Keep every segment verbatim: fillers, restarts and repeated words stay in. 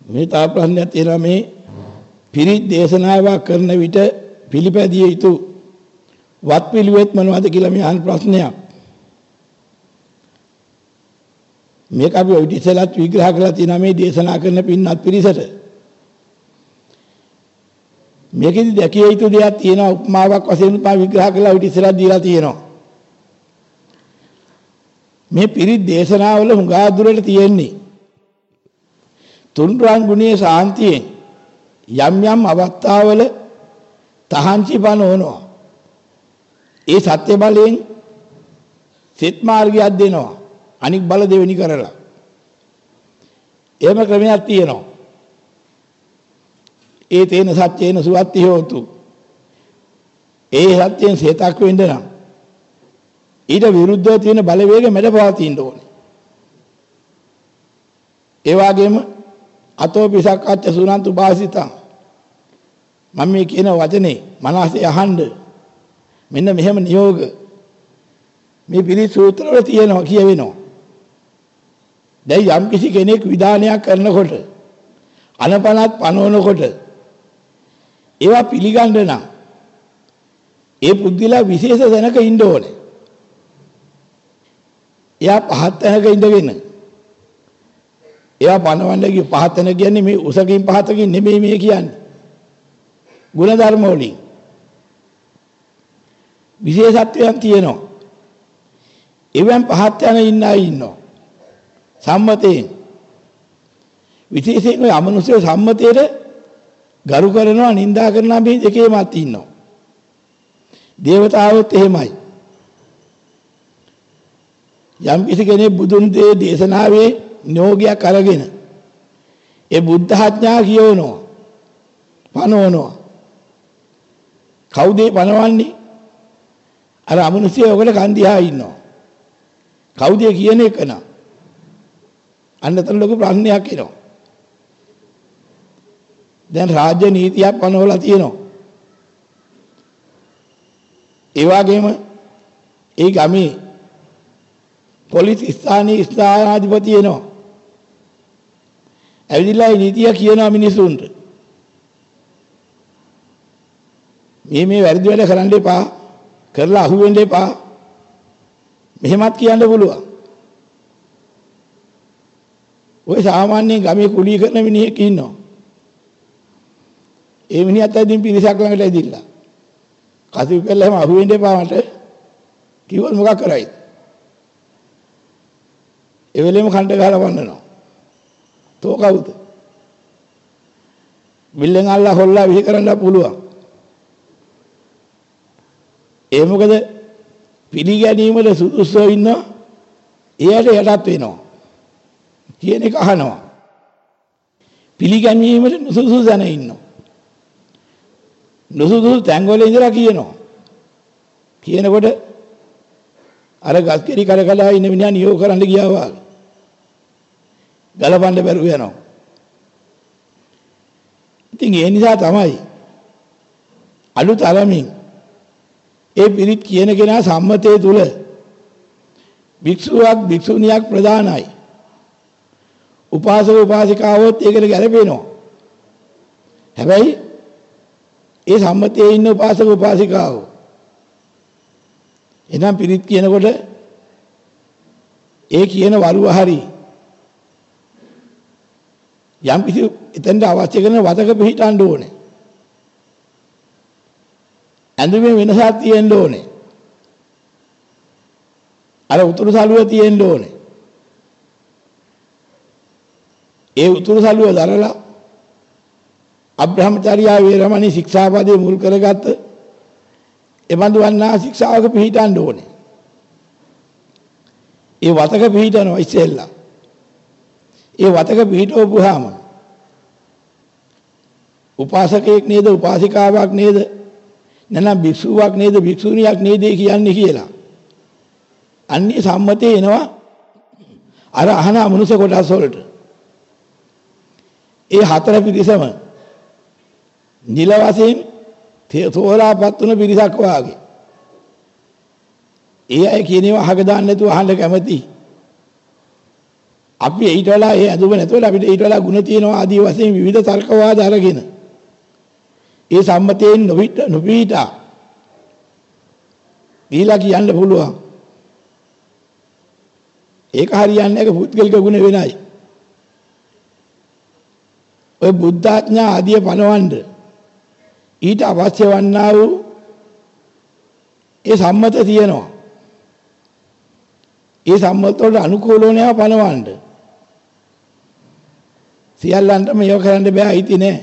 මේ තා ප්‍රශ්නයක් තියෙනවා මේ පිරිත් දේශනාවක් කරන විට පිළිපැදිය යුතු වත් පිළිවෙත් මොනවද කියලා මේ අහන ප්‍රශ්නයක්. මේක අපි ඔය ඉතිසලත් විග්‍රහ කරලා තියෙනවා මේ දේශනා කරන පින්වත් පිරිසට. මේකෙදි දැකිය යුතු දෙයක් තියෙනවා උපමාවක් වශයෙන් මම විග්‍රහ කරලා ඔය ඉතිසලත් දීලා තියෙනවා. මේ පිරිත් දේශනාවල හුඟා දුරට තියෙන්නේ තුන්රන් ගුණයේ සාන්තියෙන් යම් යම් අවස්ථාවල තහංචි බනවනවා. ඒ සත්‍ය බලයෙන් සිත මාර්ගයක් දෙනවා. අනික් බල දෙවෙනි කරලා. එහෙම ක්‍රමයක් තියෙනවා. ඒ තේන සත්‍යේන සුවත්ති හෝතු. ඒ සත්‍යයෙන් සේතක් වෙන්න නම් ඊට විරුද්ධව තියෙන බලවේග මැඩපවතින්න ඕනේ. ඒ වගේම අතෝ පිසක්කච්ච සුනන්තු භාසිතං මම මේ කියන වචනේ මනසේ අහන්න මෙන්න මෙහෙම නියෝග මේ පිළිත් සූත්‍ර වල තියෙනවා කියවෙනවා. දැන් යම් කිසි කෙනෙක් විධානයක් කරනකොට අනපනත් පනවනකොට ඒවා පිළිගන්න නම් ඒ පුද්ගලයා විශේෂ දැනක ඉන්න ඕනේ. එයා පහත් තැනක ඉඳගෙන එයා පනවන්න ගිය පහත් තැන කියන්නේ මේ උසකින් පහතකින් නෙමෙයි මේ කියන්නේ. ගුණ ධර්ම වලින් විශේෂත්වයන් තියෙනවා. එවන් පහත් තැන ඉන්න අය ඉන්නවා. සම්මතයෙන් විශේෂයෙන් ඔය අමනුෂ්‍ය සම්මතයට ගරු කරනවා නිඳා කරනවා මේ දෙකේමත් ඉන්නවා. දේවතාවොත් එහෙමයි. යම් කිසි කෙනෙක් බුදුන් දේ දේශනාවේ නියෝගයක් අරගෙන ඒ බුද්ධ ආඥා කියවනවා පනවනවා. කවුද පනවන්නේ? අර අමනුෂ්‍ය ඔකට කන්දිහා ඉන්නවා. කවුද කියන එක නා අන්නතර ලොකු ප්‍රශ්නයක් එනවා. දැන් රාජ්‍ය නීතියක් පනවලා තියෙනවා. ඒ වගේම ඒ ගමේ පොලිස් ස්ථානීය ස්ථානාධිපති එනවා. ඇවිදලා නීතිය කියනවා මිනිසුන්ට. මේ මේ වැරදි වැඩ කරන්න එපා. කරලා අහු වෙන්න එපා. මෙහෙමත් කියන්න පුළුවන්. ඔය සාමාන්‍ය ගමේ කුලී කරන මිනිහෙක් ඉන්නවා. ඒ මිනිහත් ඇදින් පිරිසක් ළඟට ඇදිලා. කසු කළා එහෙම අහු වෙන්න එපා මට. කිව්වොත් මොකක් කරයිද? ඒ වෙලෙම කණ්ඩ ගහලා වන්නනවා. තෝ කවුද? බිල්ලෙන් අල්ලා හොල්ලා විහි කරන්න පුළුවන්. ඒ මොකද පිළිගැනීමේ සුදුසුව ඉන්නවා. එයාට යටත් වෙනවා. කියන එක අහනවා. පිළිගැනීමේ නුසුසු දැන ඉන්නවා. නුසුසු තැන්වල ඉඳලා කියනවා. කියනකොට අර ගස්කිරි කරකලා ඉන්න මිනිහා නියෝග කරන්න ගියා වගේ. ගලපන්න බැරුව යනවා. ඉතින් ඒ නිසා තමයි අලුත් අරමින් ඒ පිරිත් කියන කෙනා සම්මතයේ තුල භික්ෂුවක් භික්ෂුණියක් ප්‍රධානයි. උපාසක උපාසිකාවොත් ඒකට ගැලපෙනවා. හැබැයි ඒ සම්මතයේ ඉන්න උපාසක උපාසිකාවෝ එනම් පිරිත් කියනකොට ඒ කියන වරුව හරි යම් කිසි එතෙන්ට අවශ්‍ය කරන වතක පිළිටන්න ඕනේ. ඇඳුමේ වෙනසක් තියෙන්න ඕනේ. අර උතුරු සළුව තියෙන්න ඕනේ. ඒ උතුරු සළුව දරලා අබ්‍රහ්මචර්යා වේරමණී ශික්ෂාපදේ මුල් කරගත්ත එබඳු වන්නා ශික්ෂාවක පිළිටන්න ඕනේ. ඒ වතක පිළිටනවා ඉස්සෙල්ලා. ඒ වතක පිළිටවපුවාම උපාසකයෙක් නේද උපාසිකාවක් නේද නැත්නම් භික්ෂුවක් නේද භික්ෂුණියක් නේද කියන්නේ කියලා. අන්නේ සම්මතේ එනවා අර අහන මනුෂ්‍ය කොටස් වලට. ඒ හතර පිරිසම නිල වශයෙන් තෝරාපත් වුණ පිරිසක් වාගේ. ඒ අය කියනවා අහක දාන්න නැතුව අහන්න කැමති. අපි ඊට වඩා ඒ අඳුම නැතුව අපිට ඊට වඩා ಗುಣ තියෙනවා ආදී වශයෙන් විවිධ තර්කවාද අරගෙන ඒ සම්මතයෙන් නොවිත නොපීඨා ඊළා කියන්න පුළුවන්. ඒක හරියන්නේ නැහැ පුද්ගලික ගුණ වෙනයි. ඔය බුද්ධාඥා ආදී පනවන්න ඊට අවශ්‍ය වන්නා වූ ඒ සම්මත තියෙනවා. ඒ සම්මත වලට අනුකූලව නෑ පනවන්න. සියල්ලන්ටම මේව කරන්න බෑ අයිති නෑ.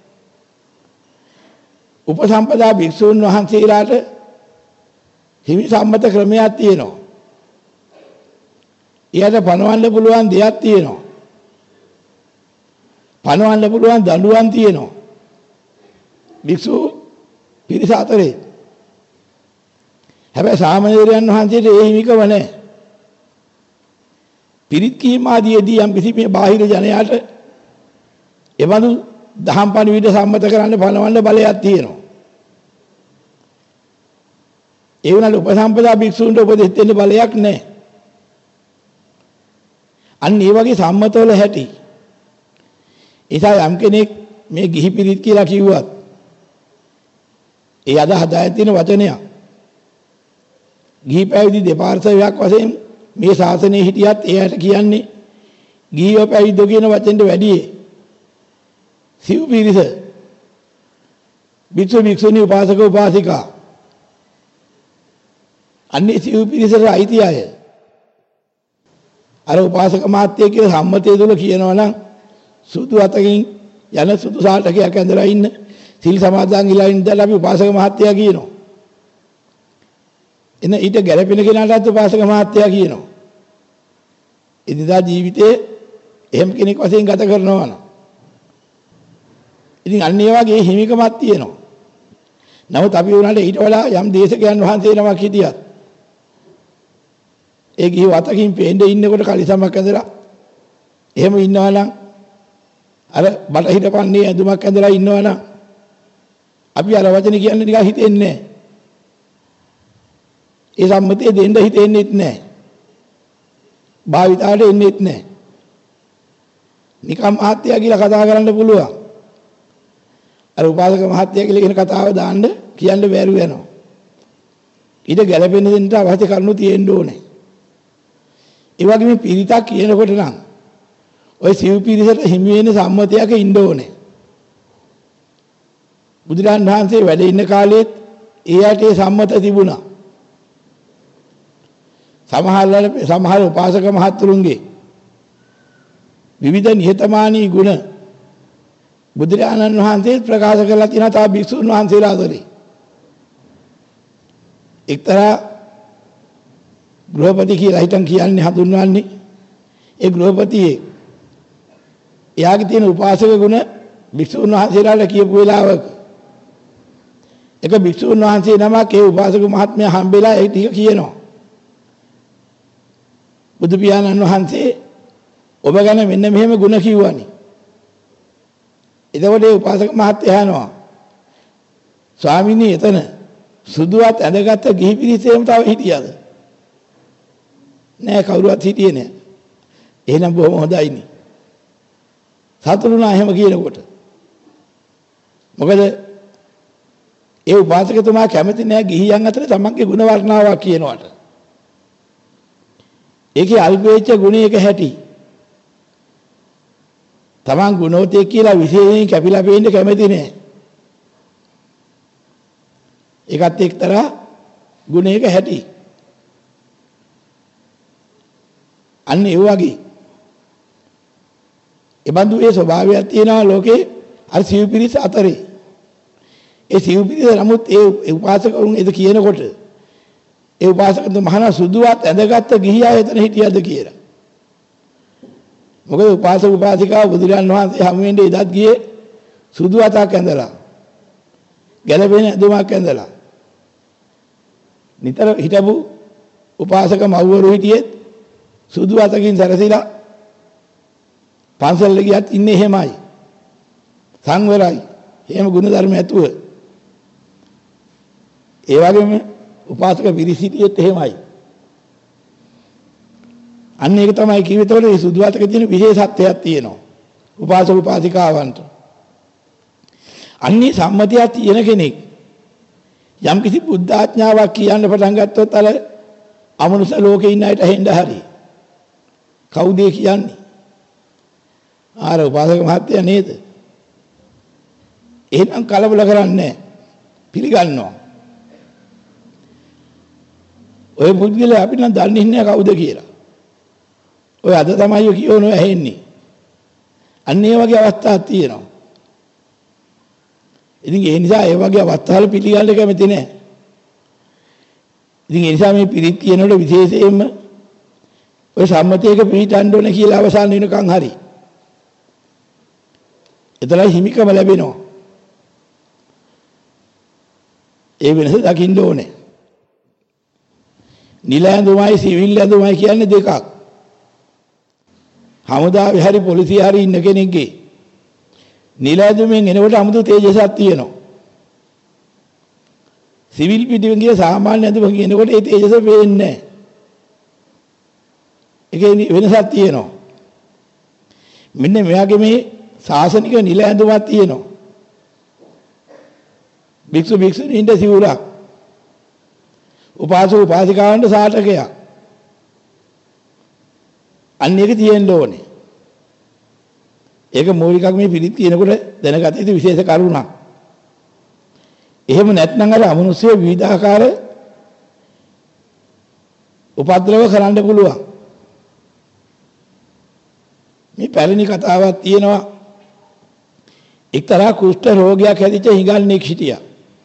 උපසම්පදා භික්ෂූන් වහන්සේලාට හිමි සම්මත ක්‍රමයක් තියෙනවා. ඊට පනවන්න පුළුවන් දෙයක් තියෙනවා. පනවන්න පුළුවන් දඬුවම් තියෙනවා. භික්ෂු පිරිස අතරේ. හැබැයි සාමණේරයන් වහන්සේට ඒ හිමිකම නැහැ. පිරිත් කීම ආදීදී යම් කිසි මේ බාහිර ජනයාට එවනු දහම් පණිවිඩ සම්මත කරන්න පනවන්න බලයක් තියෙනවා. ඒ වුණාට උපසම්පදා භික්ෂුන්ට උපදෙස් දෙන්න බලයක් නැහැ. අන්න ඒ වගේ සම්මතවල හැටි. ඒසයි යම් කෙනෙක් මේ ගිහි පිරිත් කියලා කිව්වත් ඒ අද හදාගෙන තියෙන වචනයක්. ගිහි පැවිදි දෙපාර්ශ්වයක් වශයෙන් මේ ශාසනයේ හිටියත් එයාට කියන්නේ ගිහිව පැවිද්දෝ කියන වචෙන්ට වැඩියේ සිව් පිරිස භික්ෂු භික්ෂුණී උපාසක උපාසිකා අන්නේ සිව් පිරිසට අයිති අය අර උපාසක මහත්තය කියලා සම්මතය තුල කියනවා නම් සුදු අතකින් යන සුදු සාටකයක් ඇඳලා ඉන්න සිල් සමාදන් ඉලා ඉඳලා අපි උපාසක මහත්තයා කියනවා. එන ඊට ගැළපෙන කෙනාටත් උපාසක මහත්තයා කියනවා. එදිනදා ජීවිතේ එහෙම කෙනෙක් වශයෙන් ගත කරනවා නම් ඉතින් අන්න ඒ වගේ හිමිකමක් තියෙනවා. නමුත් අපි උනාට ඊට වඩා යම් දේශකයන් වහන්සේ නමක් හිටියත් ඒ ගිහි වතකින් පේන්නේ ඉන්නකොට කලිසමක් ඇඳලා එහෙම ඉන්නවා නම් අර බටහිර පන්නේ ඇඳුමක් ඇඳලා ඉන්නවා නම් අපි අර වචනේ කියන්නේ නිකන් හිතෙන්නේ නැහැ. ඒ සම්මතයේ දෙන්න හිතෙන්නේත් නැහැ. භාවිතාවට එන්නේත් නැහැ. නිකම් මහත්ය කියලා කතා කරන්න පුළුවන්. අර උපාසක මහත්ය කියලා කියන කතාව දාන්න කියන්න බැරුව යනවා. ඊට ගැළපෙන දෙන්න අවශ්‍ය කරුණු තියෙන්න ඕනේ. ඒ වගේම පිරිතක් කියනකොට නම් ඔය සිව් පිරිසට හිමි වෙන සම්මතයක ඉන්න ඕනේ. බුදුරන් වහන්සේ වැඩ ඉන්න කාලෙත් ඒ යටේ සම්මත තිබුණා. සමහර සමහර උපාසක මහත්තුරුන්ගේ විවිධ නිහතමානී ගුණ බුදුරජාණන් වහන්සේ ප්‍රකාශ කරලා තියෙනවා තා භික්ෂුන් වහන්සේලා අතරේ. එක්තරා ගෘහපති කියලා හිටන් කියන්නේ හඳුන්වන්නේ ඒ ගෘහපතියේ එයාගේ තියෙන උපාසක ගුණ භික්ෂුන් වහන්සේලාට කියපු වෙලාවක එක භික්ෂුන් වහන්සේ නමක් ඒ උපාසක මහත්මයා හම්බෙලා ඒ ටික කියනවා. බුදු පියාණන් වහන්සේ ඔබ ගැන මෙන්න මෙහෙම ගුණ කිව්වනේ. එතකොට ඒ උපාසක මහත්තයා අහනවා ස්වාමීනි එතන සුදුවත් ඇඳගත්ත ගිහි පිරිසේම තව හිටියද? නෑ කවුරුවත් හිටියේ නෑ. එහෙනම් බොහොම හොඳයිනේ. සතුටුනා එහෙම කියනකොට. මොකද ඒ උපාසකතුමා කැමති නෑ ගිහියන් අතර තමන්ගේ ගුණ වර්ණාවක් කියනවට. ඒකේ අල්පේච්ඡ ගුණයක හැටි. තමන් ගුණෝතේ කියලා විශේෂයෙන් කැපිලා පේන්න කැමති නෑ. ඒකත් එක්තරා ගුණයක හැටි. අන්න ඒ වගේ. ඒ බඳු ඒ ස්වභාවයක් තියෙනවා ලෝකේ අර සිව් පිරිස අතරේ. ඒ සිව් පිරිස නමුත් ඒ උපාසකවරුන් එද කියනකොට ඒ උපාසකතුන් මහාන සුදුවත් ඇඳගත්ත ගිහියා එතන හිටියද කියලා. මොකද උපාසක උපාසිකා බුදුරන් වහන්සේ හමු වෙන්නේ එදත් ගියේ සුදු අතක් ඇඳලා. ගැලපෙන ඇඳුමක් ඇඳලා. නිතර හිටපු උපාසක මව්වරු හිටියේ සුදු අතකින් සැරසිලා පන්සල් ගියත් ඉන්නේ එහෙමයි. සංවරයි. එහෙම ගුණ ධර්ම ඇතුව. ඒ වගේම උපාසක පිරිස හිටියෙත් එහෙමයි. අන්න ඒක තමයි කිව්වෙතකොට මේ සුදු අතක තියෙන විශේෂත්වයක් තියෙනවා. උපාසක උපාසිකාවන්ට. අන්නේ සම්මතියක් තියෙන කෙනෙක් යම් කිසි බුද්ධ ආඥාවක් කියන්න පටන් ගත්තොත් අර අමනුෂ්‍ය ලෝකේ ඉන්න අයට හෙන්න හරි. කවුද කියන්නේ? ආර උපාසක මහත්තයා නේද? එහෙනම් කලබල කරන්නේ නැහැ. පිළිගන්නවා. ඔය පුද්ගලයා අපි නම් දන්නේ නැහැ කවුද කියලා. ඔය අද තමයි කියවනෝ ඇහෙන්නේ. අන්න ඒ වගේ අවස්ථාවක් තියෙනවා. ඉතින් ඒ නිසා ඒ වගේ අවස්ථාවල පිළිගන්න කැමති නැහැ. ඉතින් ඒ නිසා මේ පිරිත් කියනකොට විශේෂයෙන්ම ඔය සම්මතයක පිළිටන්න ඕන කියලා අවසන් වෙනකන් හරි. එතනයි හිමිකම ලැබෙනවා. ඒ වෙනස දකින්න ඕනේ. නිල ඇඳුමයි සිවිල් ඇඳුමයි කියන්නේ දෙකක්. හමුදාවේ හරි පොලිසිය හරි ඉන්න කෙනෙක්ගේ නිල ඇඳුමෙන් එනකොට 아무තු තේජසක් තියෙනවා. සිවිල් පිටින් ගිය සාමාන්‍ය ඇඳුමකින් එනකොට ඒ තේජස පේන්නේ නැහැ. ඒකේ වෙනසක් තියෙනවා. මෙන්න මෙයාගේ මේ සාසනික නිල ඇඳුමක් තියෙනවා. භික්ෂු භික්ෂුණීන්ට සිවුරක්. උපාසක උපාසිකාවන්ට සාටකයක්. අන්න ඒක තියෙන්න ඕනේ. ඒක මූලිකව මේ පිළිත් කියනකොට දැනගත යුතු විශේෂ කරුණක්. එහෙම නැත්නම් අර අමනුෂ්‍ය විවිධාකාර උපද්‍රව කරන්න පුළුවන්. මේ පැරණි කතාවක් තියෙනවා. එක්තරා කුෂ්ඨ රෝගයක් හැදිච්ච හිඟන්නෙක් හිටියා.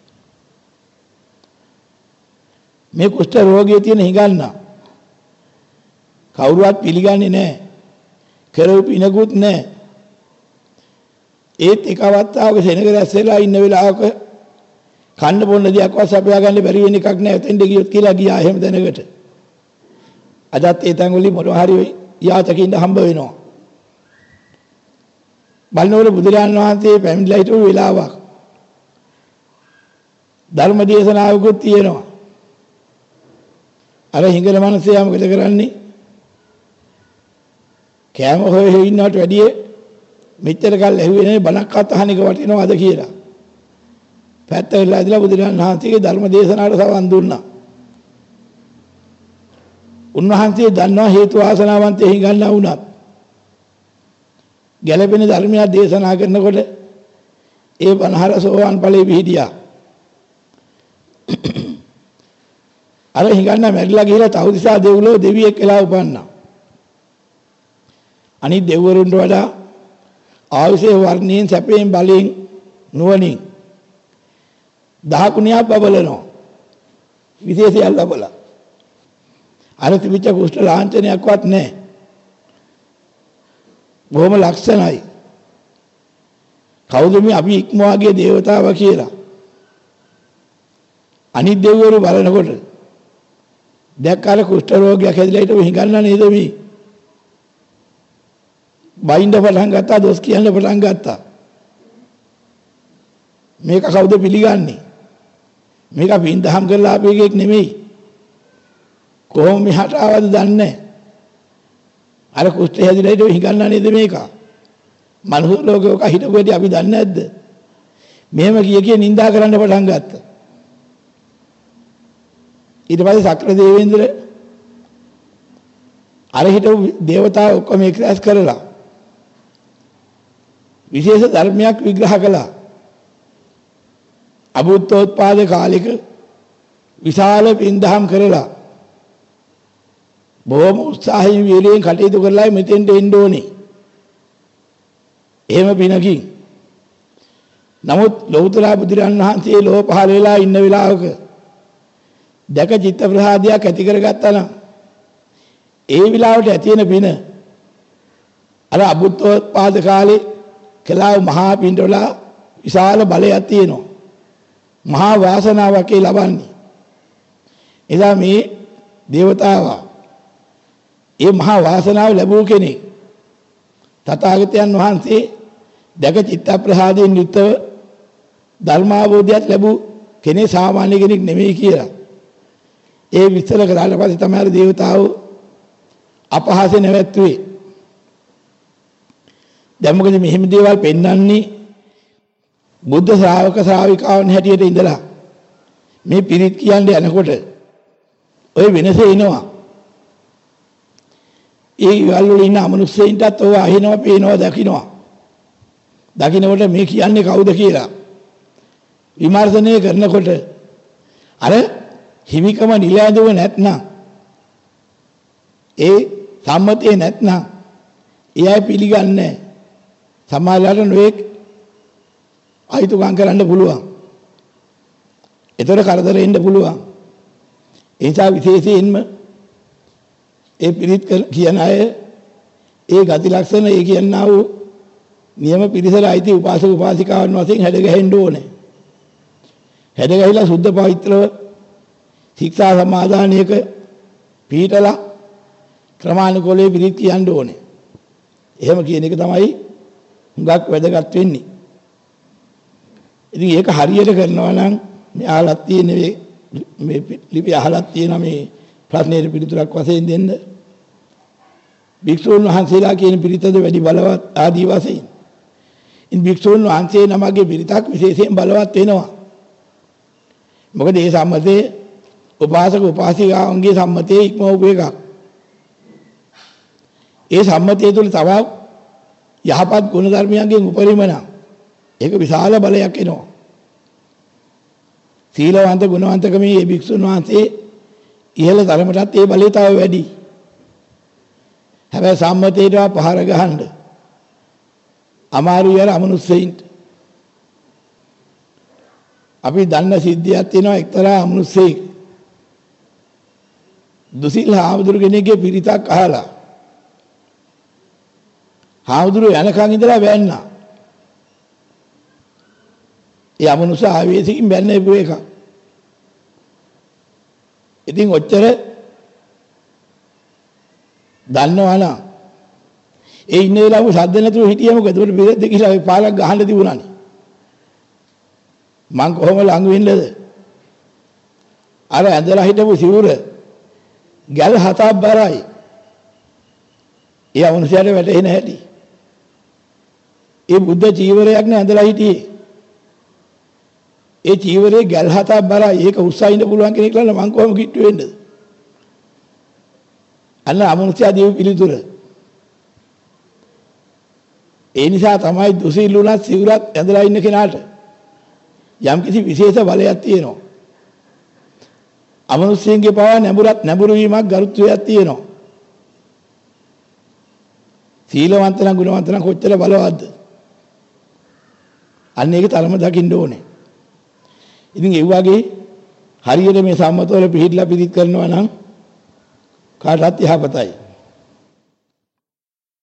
මේ කුෂ්ඨ රෝගයේ තියෙන හිඟන්න කවුරුවත් පිළිගන්නේ නැහැ. කෙරෙව් පිනකුත් නැහැ. ඒත් එක අවස්ථාවක සෙනග රැස් වෙලා ඉන්න වෙලාවක කන්න බොන්න දෙයක්වත් සපයා ගන්න බැරි වෙන එකක් නැහැ. එතෙන්ට ගියොත් කියලා ගියා එහෙම දැනකට. අදත් ඒ තැන් වලින් මොනවා හරි යාතකින්ද හම්බ වෙනවා. බලනවල බුදුරජාණන් වහන්සේ පැමිණිලා හිටපු වෙලාවක් ධර්ම දේශනාවකුත් තියෙනවා. අර හිඟන මිනිස්සයා මොකද කරන්නේ? කෑම හොය හොය ඉන්නවට වැඩිය මෙච්චර කල් ඇහුවේ නේ බණක් අහන එක වටිනවද කියලා. පැත්ත වෙලා ඉඳලා බුදුරජාණන් වහන්සේගේ ධර්ම දේශනාවට සවන් දුන්නා. උන්වහන්සේ දන්නවා හේතු ආසනාවන්තේ හිඟන්නා වුණත් ගැළපෙන ධර්මයක් දේශනා කරනකොට ඒ බණහර සෝවාන් ඵලෙ පිහිටියා. අර හිඟන්න මැරිලා ගිහිලා තවුතිසා දෙව්ලොව දෙවියෙක් වෙලා උපන්නා. අනිත් දෙවිවරුන්ට වඩා ආයුෂේ වර්ණයෙන් සැපයෙන් බලයෙන් නුවණින් දහකුණියක් බබලනවා. විශේෂයක් ලැබලා. අර තිබිච්ච කුෂ්ඨ ලාංඡනයක්වත් නැහැ. බොහොම ලක්ෂණයි. කවුද මේ අපි ඉක්මවාගේ දේවතාවා කියලා. අනිත් දෙවිවරු බලනකොට දැක්කාල කුෂ්ඨ රෝගයක් හැදිලා හිටව හිඟන්නා නේද මේ? බයින්ද පටන් ගත්තා, දොස් කියන්න පටන් ගත්තා. මේක කවුද පිළිගන්නේ? මේක පින්දහම් කරලා ආපු එකෙක් නෙමෙයි. කොහොම මෙහාට ආවද දන්නේ නැහැ. අර කුෂ්ඨය හැදිලා හිටව හිඟන්නා නේද මේක? මනුස්ස ලෝකේ ඔක හිටපු ඇටි අපි දන්නේ නැද්ද? මෙහෙම කිය කිය නිඳා කරන්න පටන් ගත්තා. ඊට පස්සේ සක්‍ර දේවේන්ද්‍ර අර හිටපු දේවතාවෝ ඔක්කොම එක්රැස් කරලා විශේෂ ධර්මයක් විග්‍රහ කළා. අබුද්ධෝත්පාද කාලෙක විශාල පින්දහම් කරලා බොහොම උත්සාහයෙන් වීර්යයෙන් කටයුතු කරලා මෙතෙන්ට එන්න ඕනේ. එහෙම පිනකින්. නමුත් ලෞතර බුදුරන් වහන්සේ ලෝක පහළ වෙලා ඉන්න වෙලාවක දැක චිත්ත ප්‍රසාදයක් ඇති කරගත්තා නම් ඒ විලාවට ඇති වෙන පින අර අබුද්ධෝත්පාද කාලේ කළා මහා පින්වල විශාල බලයක් තියෙනවා. මහා වාසනාවක් ඒ ලබන්නේ. එදා මේ දේවතාවා ඒ මහා වාසනාව ලැබුව කෙනෙක් තථාගතයන් වහන්සේ දැක චිත්ත ප්‍රසාදයෙන් යුක්තව ධර්මාවබෝධයක් ලැබු කෙනෙක් සාමාන්‍ය කෙනෙක් නෙමෙයි කියලා. ඒ විස්තර කරලා පස්සේ තමයි දේවතාවෝ අපහාසෙ නැවැත්තුවේ. දැන් මොකද මෙහෙම දේවල් පෙන්වන්නේ බුද්ධ ශ්‍රාවක ශ්‍රාවිකාවන් හැටියට ඉඳලා මේ පිරිත් කියන්නේ යනකොට ඔය වෙනස එනවා. ඒ ඊවල වල ඉන්න අමනුෂ්‍යයින්ටත් ඔය අහිනවා, පේනවා, දකින්නවා. දකින්නකොට මේ කියන්නේ කවුද කියලා විමර්ශනය කරනකොට අර හිමිකම නිලැඳුව නැත්නම් ඒ සම්මතේ නැත්නම් එයයි පිළිගන්නේ සමාජයට නොඑක් අයිතුකම් කරන්න පුළුවන්. ඒතර කරදර එන්න පුළුවන්. ඒ නිසා විශේෂයෙන්ම ඒ පිළිත් කියන අය ඒ ගති ලක්ෂණ ඒ කියනා වූ නියම පිරිසට අයිති උපාසක උපාසිකාවන් වශයෙන් හැඩ ගැහෙන්න ඕනේ. හැඩ ගැහිලා සුද්ධ පවිත්‍රව ශික්ෂා සමාදානයක පිළිතලා ක්‍රමානුකූලව පිළිත් කියන්න ඕනේ. එහෙම කියන එක තමයි හුඟක් වැදගත් වෙන්නේ. ඉතින් ඒක හරියට කරනවා නම් මේ අහලක් තියෙන මේ ලිපි අහලක් තියෙන මේ ප්‍රශ්නෙට පිළිතුරක් වශයෙන් දෙන්න. භික්ෂුන් වහන්සේලා කියන පිළිතද වැඩි බලවත් ආදී වශයෙන්. ඉන් භික්ෂුන් වහන්සේ නමගේ පිළිතක් විශේෂයෙන් බලවත් වෙනවා. මොකද මේ සම්මතයේ උපාසක උපාසිකාවන්ගේ සම්මතයේ ඉක්මවපු එකක්. ඒ සම්මතය තුළ තව යහපත් ගුණ ධර්මයන්ගෙන් උපරිම නම් ඒක විශාල බලයක් එනවා. සීලවන්ත ගුණවන්තකමේ මේ භික්ෂුන් වහන්සේ ඉහළ ධර්මයටත් ඒ බලය තව වැඩි. හැබැයි සම්මතයට පහර ගහන්න අමාරුයි අර අමනුෂ්‍යයින්ට. අපි දන්න සිද්ධියක් තියෙනවා එක්තරා අමනුෂ්‍යෙක් දුසිල් හාමුදුරු කෙනෙක්ගේ පිරිතක් අහලා හාමුදුරු යනකන් ඉඳලා වැන්නා. ඒ අමනුෂ්‍ය ආවේශකින් බැන්න ඉපු එක. ඉතින් ඔච්චර දන්නවනම් ඒ ඉන්න වෙලාව සද්ද නැතුව හිටියේ මොකද? ඒකට බෙරෙද්ද කියලා ඒ පාලක් ගහන්න තිබුණානේ. මං කොහොම ලඟ වෙන්නද? අර ඇඳලා හිටපු සිවුර ගැල් හතක් බරයි. ඒ අමනුෂ්‍යයට වැටෙන්නේ නැහැටි. ඒ බුද්ධ චීවරයක් නේ ඇඳලා හිටියේ. ඒ චීවරේ ගැල් හතක් බරයි. ඒක උස්සයින්න පුළුවන් කෙනෙක් ළඟ මං කොහොම කිට්ටු වෙන්නද? අන්න අමනුෂ්‍ය දීව පිළිතුර. ඒ නිසා තමයි දුසිල්ුණත් සිවුරත් ඇඳලා ඉන්න කෙනාට යම් කිසි විශේෂ බලයක් තියෙනවා. අමනුෂ්‍යයන්ගේ පවා නැඹුරත් නැඹුරු වීමක් ගරුත්වයක් තියෙනවා. සීලවන්ත නම් ගුණවන්ත නම් කොච්චර බලවත්ද? අන්න ඒක තරම දකින්න ඕනේ. ඉතින් ඒ වගේ හරියට මේ සම්මතවල පිළිහිట్లా පිළිත් කරනවා නම් කාටවත් යහපතයි.